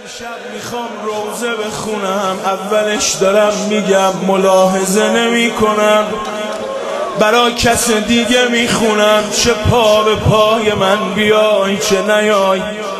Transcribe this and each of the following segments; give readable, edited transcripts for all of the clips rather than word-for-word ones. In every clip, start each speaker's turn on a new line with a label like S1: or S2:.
S1: امشب میخوام روزه بخونم، اولش دارم میگم ملاحظه نمی کنم، برا کس دیگه میخونم، چه پا به پای من بیای چه نیای.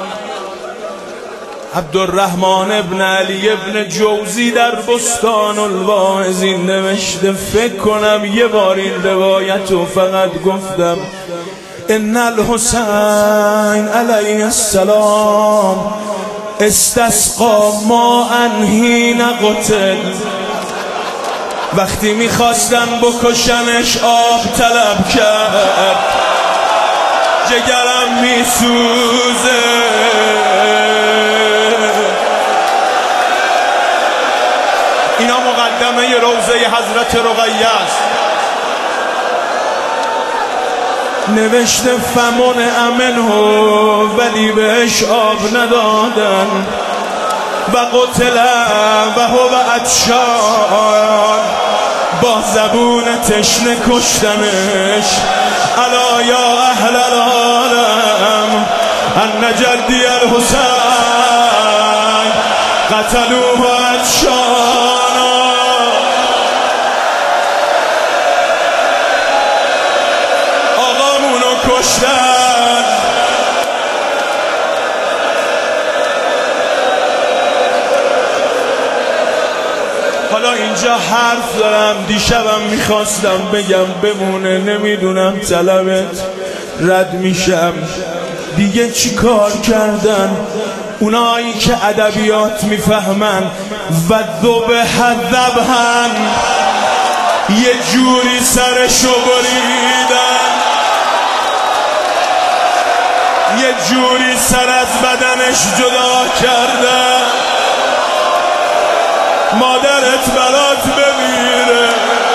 S1: عبدالرحمن ابن علی ابن جوزی در بستان الواعظین نوشته، فکر کنم یه بار این روایتو فقط گفتم، ان الحسین علیه السلام استسقا ماء حین قتل، وقتی میخواستن بکشنش آب طلب کرد، جگرم میسوزه. اینا مقدمه روزه حضرت رقیه است. نوشته فمن امنه، ولی بهش آب ندادن، و قتل و هو عطشان، با زبون تشنه کشتنش. الا یا اهل العالم ان جدی الحسین قتلوه عطشانا. آقامونو کشتن. حالا اینجا حرف دارم، دیشبم میخواستم بگم بمونه، نمیدونم طلبت رد میشم. دیگه چی کار کردن اونایی که ادبیات میفهمن؟ و ذبح ذبحا، یه جوری سرشو بریدن، یه جوری سر از بدنش جدا کردن، مادرت برات بمیره.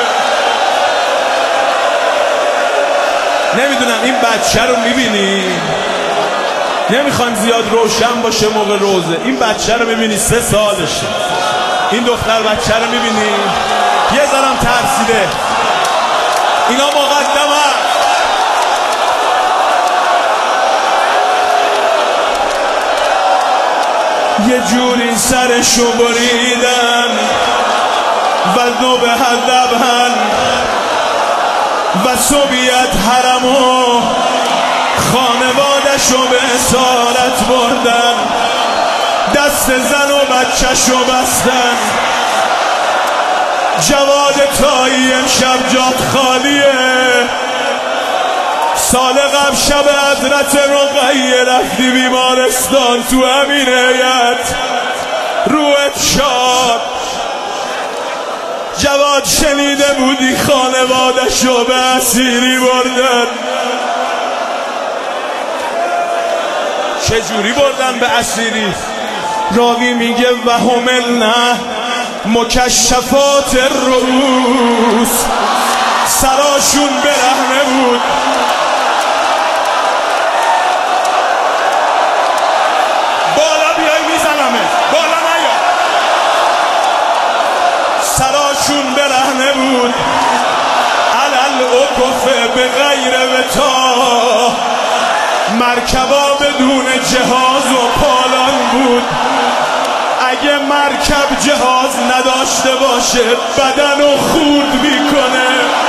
S1: نمیدونم این بچه رو میبینی؟ نمیخوایم زیاد روشن باشه موقع روزه. این بچه رو میبینی 3 سالشه، این دختر بچه رو میبینی یه ذرم ترسیده. اینا مقدمه. یه جوری سرشو بریدن، و ذبح ذبحا، و سویت حرمو، خانوادشو به اسارت بردن، دست زن و بچهشو بستن. جواد تایی امشب جات خالیه. سال قبل شب حضرت رقیه رفتی بیمارستان، تو همین هیئت روحت شاد. جواد شنیده بودی خانوادشو به اسیری بردن. چجوری بردن به اسیری؟ راوی میگه و هملنه مکشفات الرؤوس، سراشون برهنه بود. بالا بیای میزنمه، بالا نیا. سراشون برهنه بود. علل اکفه به غیر وتا، مرکبا بدون جهاز و پالان بود. اگه مرکب جهاز نداشته باشه بدنو خورد میکنه.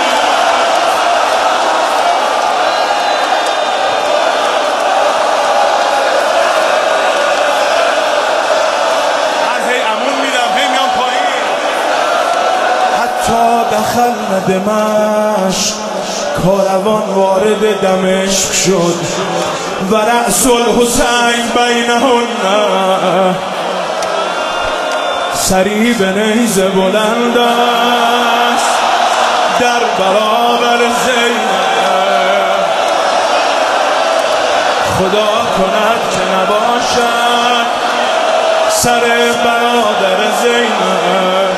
S1: من هی امون میدم، هی میام پایین. حتی دخلنا دمشق، کاروان وارد دمشق شد. و رأس الحسین بینهن، سری به نیزه بلند است در برابر زینب. خدا کند که نباشد سر برادر زینب.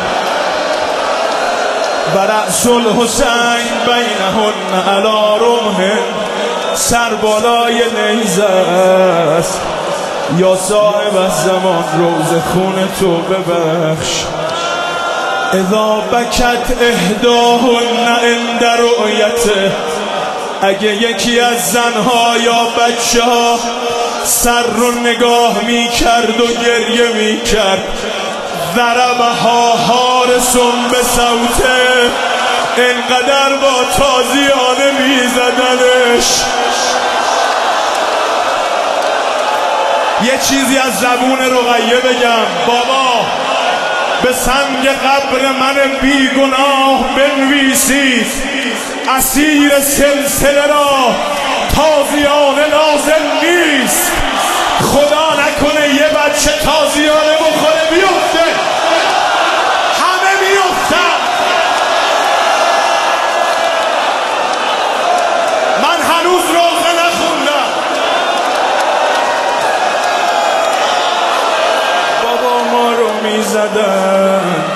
S1: و رأس الحسین بینهن علی رمح، سر بالای نیزه است. یا صاحب الزمان روز خون تو ببخش. اذا بکت احداهن عند رؤیته، اگه یکی از زنها یا بچه ها سر رو نگاه می کرد و گریه می کرد. ضربها حارسون به صوته، اینقدر با تازیانه می زدنش. یه چیزی از زبون رقیه بگم. بابا به سنگ قبر من بیگناه بنویسید اسیر سلسله را تازیانه لازم نیست. خدا نکنه یه بچه تازیانه بخوره بیفته، همه میفتن. من هنوز روزه نخوندم. بابا ما رو میزدن.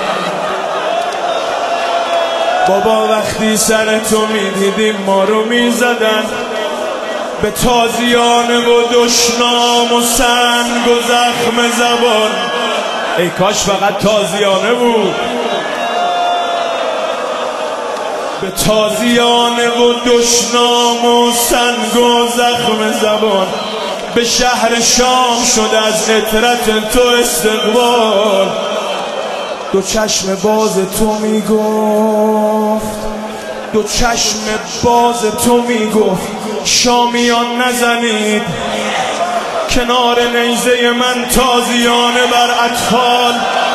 S1: بابا وقتی سر تو میدیدیم ما رو میزدن. به تازیانه و دشنام و سنگ و زخم زبان. ای کاش فقط تازیانه بود. به تازیانه و دشنام و سنگ و زخم زبان. به شهر شام شد از عطرت تو استقبال. دو چشم باز تو میگفت، دو چشم باز تو میگفت شامیان نزنید کنار نیزه من تازیانه بر اطفال.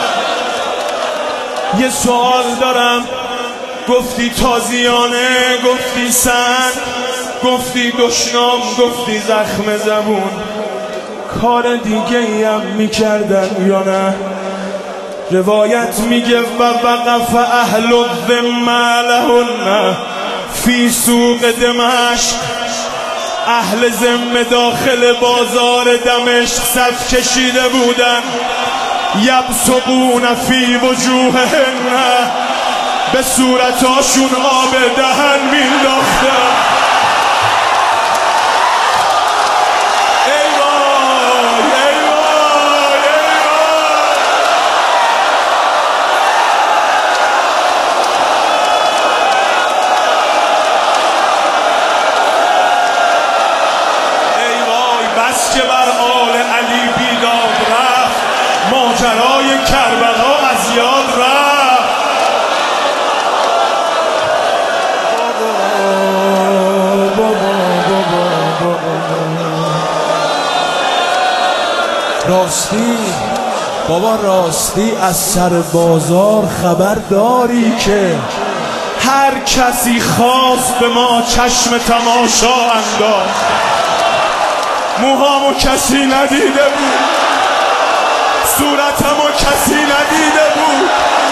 S1: یه سوال دارم. گفتی تازیانه، گفتی سنگ، گفتی دشنام، گفتی زخم زبون. کار دیگه ای هم میکردن یا نه؟ روایت میگه و وقف اهل الذمه لهن فی سوق دمشق. اهل ذمه داخل بازار دمشق صف کشیده بودن. یبصقون فی وجوههن، به صورتاشون آب دهن مینداختن. که بر آل علی بیداد رفت، ماجرای کربلا از یاد رفت. راستی بابا، راستی از سر بازار خبر داری که هر کسی خواست به ما چشم تماشا انداخت. موهامو کسی ندیده بود، صورتمو کسی ندیده بود.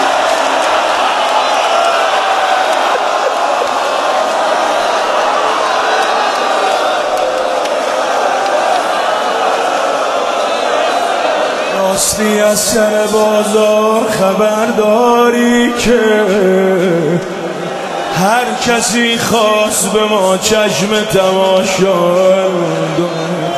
S1: راستی از سر بازار خبر داری که هر کسی خواست به ما چشم تماشا انداخت.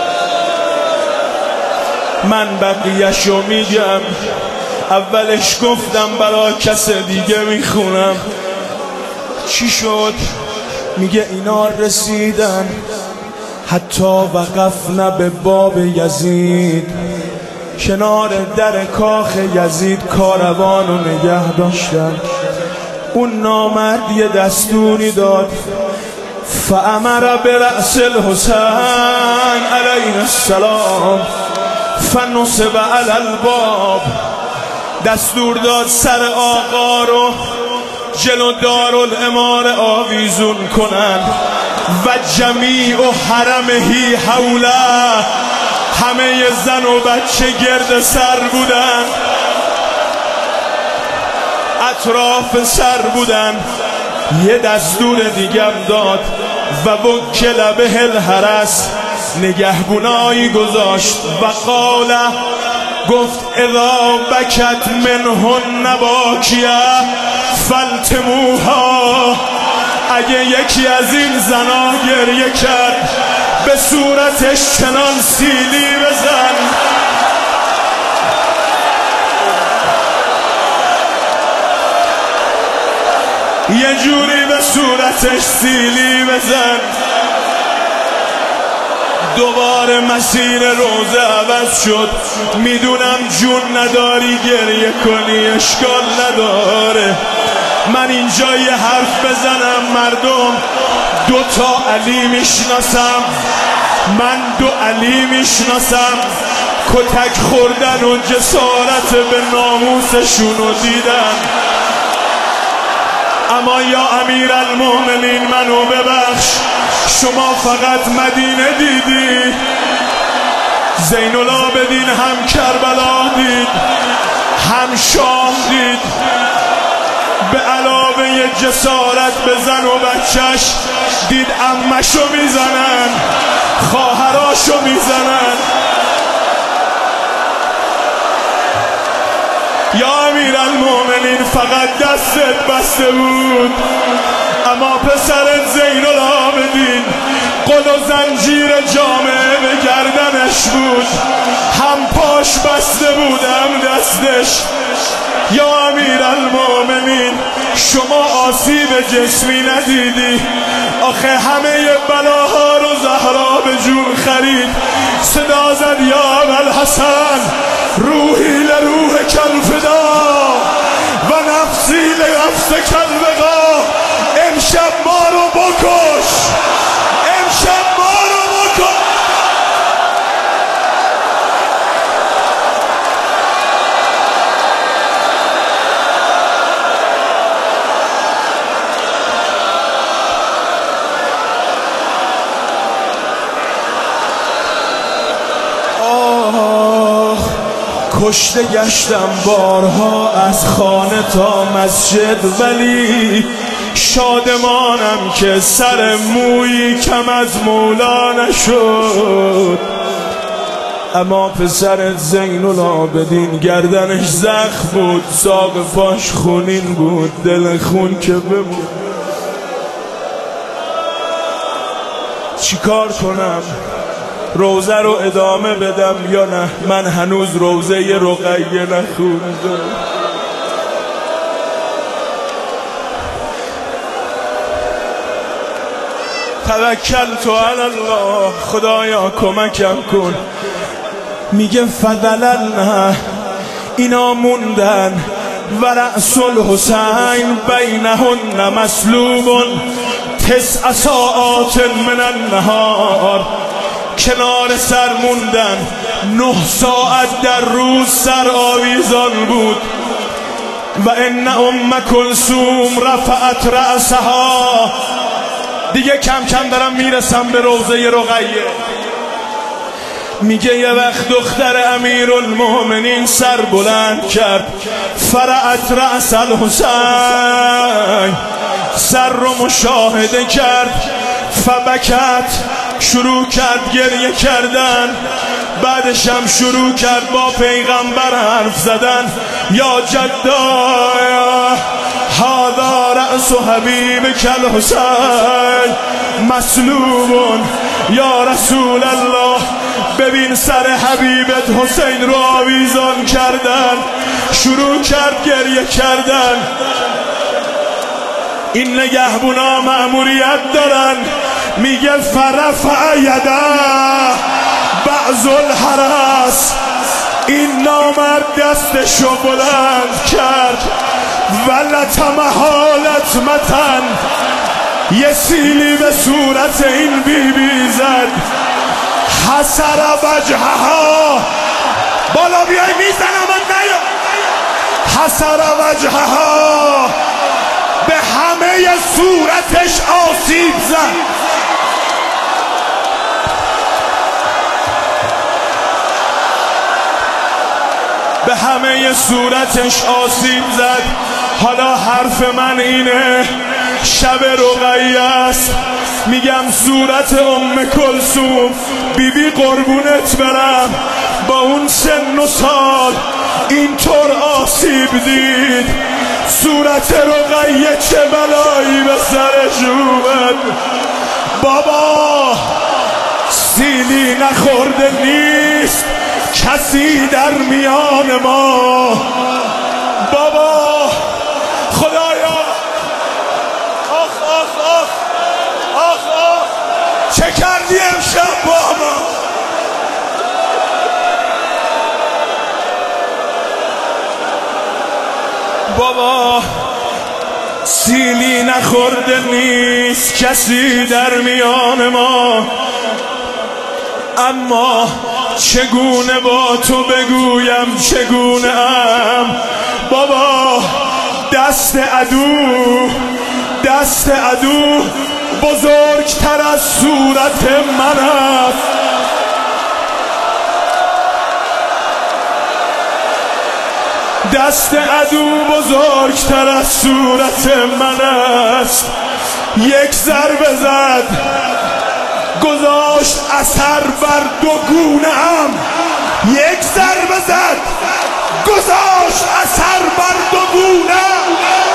S1: من بقیه‌شو میگم، اولش گفتم برا کس دیگه میخونم. چی شد؟ میگه اینا رسیدن حتی وقفنا به باب یزید. کنار در کاخ یزید کاروانو نگه داشتن. اون نامرد یه دستوری داد، فامر برأس الحسین علیه السلام فنصب علی الباب. دستور داد سر آقا رو جلو دارالاماره آویزون کنن و جمیع و حرمهی حوله. همه زن و بچه گرد سر بودن، اطراف سر بودن. یه دستور دیگم داد و وکل به الحرس، نگهبونایی گذاشت. و قال، گفت اذا بکت منهن باکیه فالتموها. اگه یکی از این زنا گریه کرد به صورتش چنان سیلی بزن. یه جوری به صورتش سیلی بزن. دوباره مسیر روزه عوض شد. میدونم جون نداری گریه کنی، اشکال نداره. من اینجا یه حرف بزنم، مردم دوتا علی میشناسم، من دو علی میشناسم. کتک خوردن و جسارت به ناموسشونو دیدن. اما یا امیرالمومنین منو ببخش، شما فقط مدینه دیدی، زین العابدین هم کربلا دید، هم شام دید. به علاوه جسارت به زن و بچهش دید عمشو میزنن، خواهراشو میزنن. یا امیرالمومنین فقط دستت بسته بود، اما پسرت زین العابدین قل و زنجیر جامعه به گردنش بود، هم پاش بسته بود هم دستش. یا امیرالمومنین شما آسیب جسمی ندیدی، آخه همه بلاها رو زهرا به جون خرید. صدا زد یا ابوالحسن روحی لروح کالفدا و نفسی لنفس کالبقا. امشب ما رو بکش، امشب ما رو بکش. کشته گشتم بارها از خانه تا مسجد، ولی شادمانم که سر مویی کم از مولا نشد. اما پسر زین العابدین گردنش زخم بود، ساق پاش خونین بود، دل خون که بمون. چیکار کنم؟ روزه رو ادامه بدم یا نه؟ من هنوز روزه رقیه نخوندم. توکلت علی الله، خدایا کمکم کن. میگه فضللنا، اینا موندن و رأس الحسین بینهن مسلوب 9 ساعات من النهار. کنار سر موندن، 9 ساعت در روز سر آویزان بود. و ان ام کلثوم رفعت رأسها. دیگه کم کم دارم میرسم به روضه رقیه. میگه یه وقت دختر امیرالمومنین سر بلند کرد، فرعت رأس الحسین، سر رو مشاهده کرد. فبکت، شروع کرد گریه کردن. بعدش هم شروع کرد با پیغمبر حرف زدن. یا جدا هذا رأس حبیبک الحسین مسلوب. یا رسول الله، ببین سر حبیبت حسین رو آویزان کردن. شروع کرد گریه کردن. این نگهبونا مأموریت دارن. میگه فرفع یده بعض الحرس. این نامرد دستشو بلند کرد و لطمها لطمتن، یه سیلی به صورت این بیبی زد. حسر وجهها، بالا بیای میزنم من نیا. حسر وجهها، به همه صورتش آسیب زد. به همه صورتش آسیب زد. حالا حرف من اینه، شب رقیه است. میگم صورت ام کلثوم بیبی قربونت برم، با اون سن و سال اینطور آسیب دید. صورت رقیه چه بلایی به سرش اومد. بابا سیلی نخورده نیست کسی در میان ما. بابا خدایا، آخ آخ آخ آخ آخ، چه کردی امشب بابا؟ بابا سیلی نخورده نیست کسی در میان ما، اما چگونه با تو بگویم چگونه ام. بابا دست عدو بزرگتر از صورت من است. دست عدو بزرگتر از صورت من است. یک ضربه زد گذاشت اثر بر دو گونه ام. یک ضربه زد گذاشت اثر بر دو گونه ام.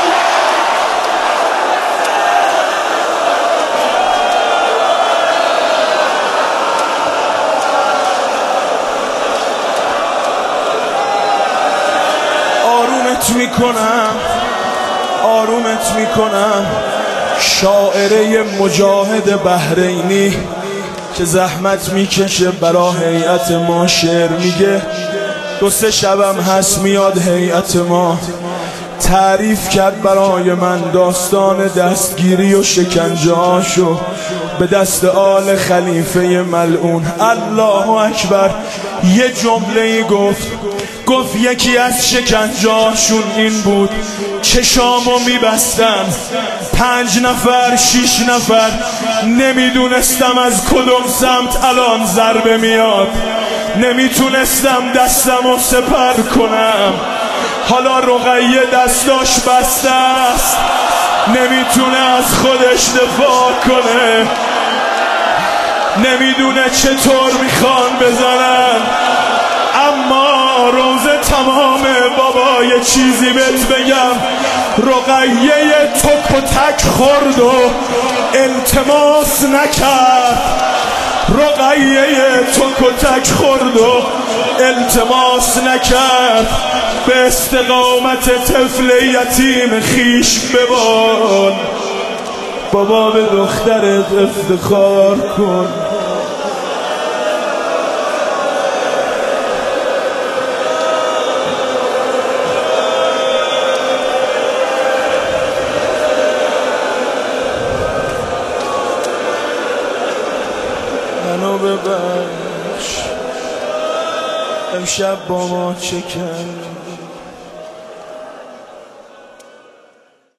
S1: آرومت میکنم شاعره مجاهد بحرینی که زحمت میکشه برا هیئت ما شعر میگه. 2-3 شبم هست میاد هیئت ما تعریف کرد برای من داستان دستگیری و شکنجه‌هاشو به دست آل خلیفه ملعون. الله اکبر. یه جمله‌ای گفت یکی از شکنجه‌هاشون این بود: چشامو میبستم 5 نفر 6 نفر نمیدونستم از کدوم سمت الان ضربه میاد، نمیتونستم دستمو سپر کنم. حالا رقیه دستاش بسته است، نمیتونه از خودش دفاع کنه، نمیدونه چطور میخوان بزنن. اما روزه تمامه بابا. یه چیزی بهت بگم، رقیه تک و تک خورد و التماس نکرد. رقیه تک و تک خورد و التماس نکرد. به استقامت طفل یتیم خیش ببال. بابا به دخترت افتخار کن. منو ببخش امشب با ما چه کردی؟